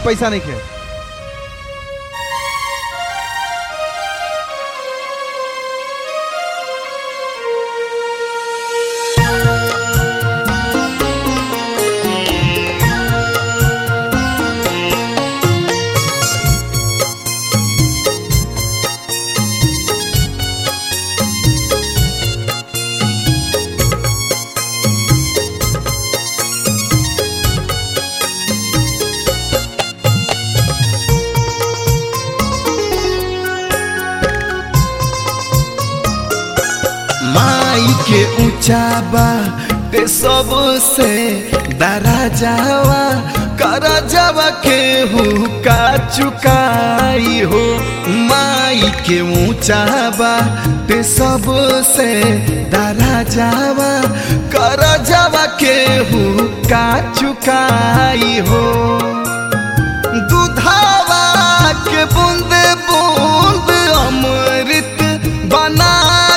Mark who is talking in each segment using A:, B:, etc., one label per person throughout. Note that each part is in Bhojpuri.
A: पैसा नहीं खे।
B: माई के ऊंचा बा ते सबसे दरा जावा करा जावा के हुका चुकाई हो। माई के ऊंचा बा ते सबसे दरा जावा करा जावा के हुका चुकाई हो। दूधावा के बूंद बूंद अमृत बना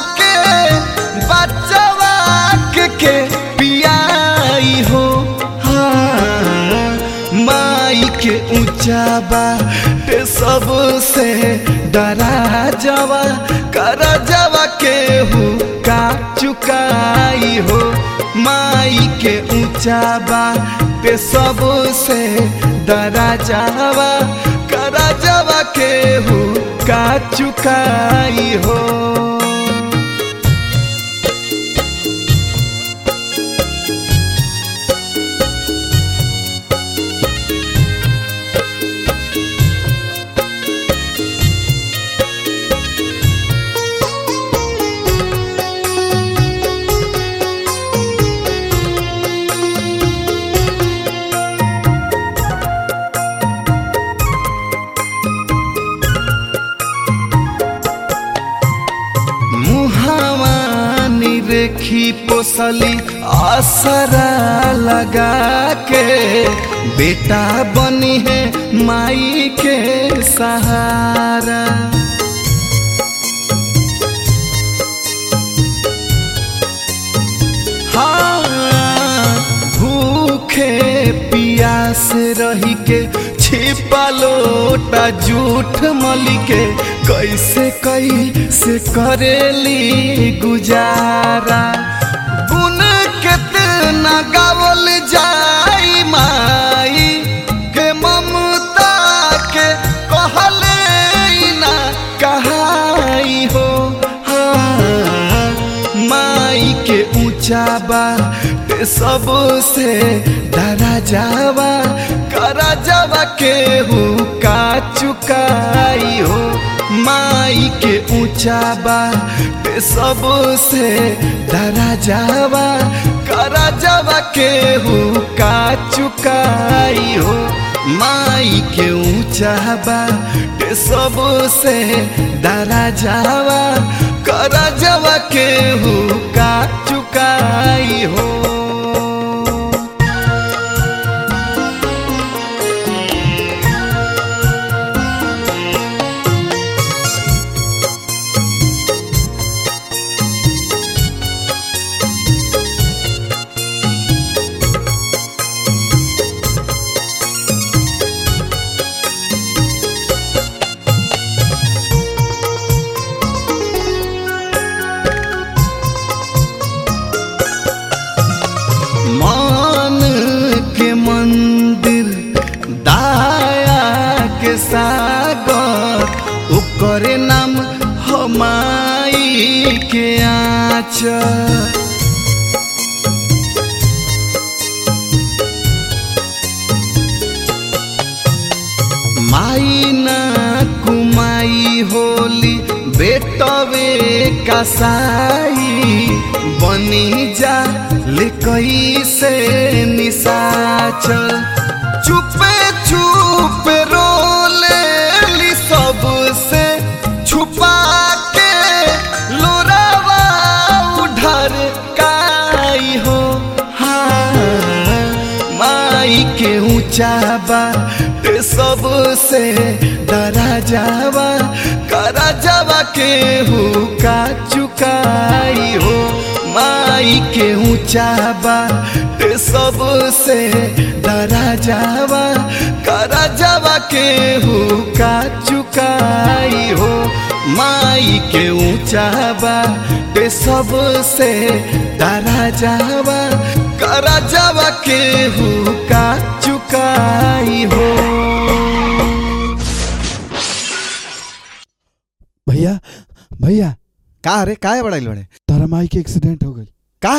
B: के पियाई हो। हाँ माई के ऊंचा बा ते सबसे डरा जावा करा जावा के हुका चुकाई हो। माई के ऊंचा बा ते सबसे डरा जावा करा जावा के हुका चुकाई हो। देखी पोसली आसरा लगा के बेटा बनी है माई के सहारा। हाँ भूखे पियास रही के छिपा लोटा झूठ मली के कैसे कैसे करेली गुजारा। गुन कितना गावल जाई माई के ममता के कहले ना कहाई हो। हाँ माई के ऊंचा बा ते सबसे डरा जावा करा जावा के हुका चुकाई हो। माई के ऊंचा बा ते सबसे डरा जावा करा जावा के हुका चुकाई हो। माई के ऊंचा बा ते सबसे डरा जावा करा जावा के हुका चुकाई हो। मान के मंदिर दाया के सागर ओकरे नाम हमाई के आँचल। माई ना कुमाई होली बेटवे कसाई बनी जा ले कैसे निशाचल। चुपे चुपे रोले ली सबसे छुपा के लोरावा उधर काई हो। हाँ माई के ऊंचा बा ते सबसे डरा जावा करा जावा के हुका चुकाई हो। माई के ऊंचा बा सबसे डरा जावा करा जावा के हु का चुकाई हो। माई के ऊंचा बा सबसे डरा जावा करा जावा के हु का चुकाई हो।
A: भैया भैया
B: का रे का है बड़ा बड़े
A: तारा माई के एक्सीडेंट हो गई
B: का?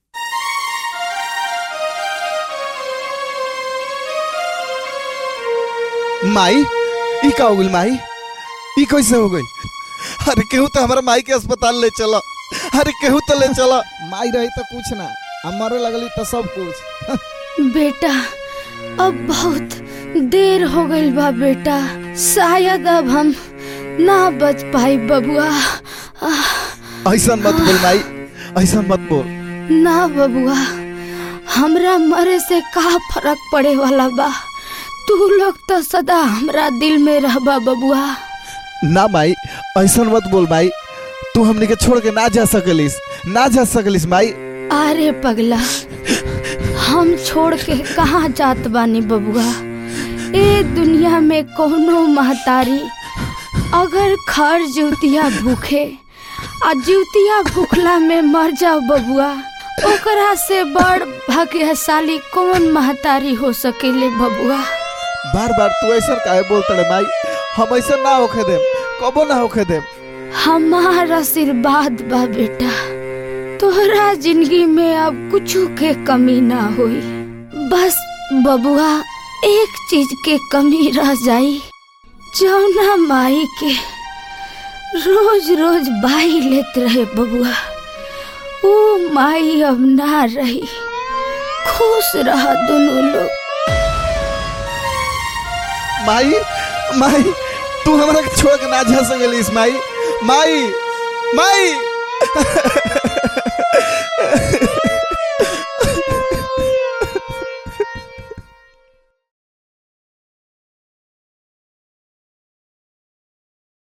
B: माई ई का हो गई? माई ई कैसे हो गई? अरे केहू तो हमारा माई के अस्पताल ले चला। अरे केहू तो ले चला।
C: माई रही तो कुछ ना, हमारे लगली तो सब कुछ।
D: बेटा अब बहुत देर हो गई बा बेटा, शायद अब हम ना बच पाई बबुआ।
B: ऐसा मत बोल माई, ऐसा मत बोल।
D: ना बबुआ, हमरा मरे से का फर्क पड़े वाला बा, तू लोग तो सदा हमरा दिल में रहबा बबुआ।
B: ना माई ऐसा मत बोल माई, तू हमने के छोड़ के ना जा सकलिस, ना जा सकलिस माई।
D: अरे पगला, हम छोड़ के कहाँ जात बानी बबुआ। ए दुनिया में कोनो महतारी अगर खर जूतिया भूखे आ जूतिया भूखला में मर जाओ बबुआ, ओकरा से बड़ भाग्यशाली कौन महतारी हो सकेले बबुआ।
B: बार बार तू ऐसा काहे बोलत रे माई? हम ऐसा ना होखे देम, कबो ना होखे देम।
D: हमारा आशीर्वाद बा बेटा, तोहरा जिंदगी में अब कुछ के कमी ना हुई। बस बबुआ एक चीज के कमी रह जाई, जौना माई के रोज रोज बाई लेत रहे बबुआ, वो माई अब ना रही। खुश रहा दोनों लोग।
B: माई माई तू हमरा के छोड़ के ना जा सकलिस माई। माई माई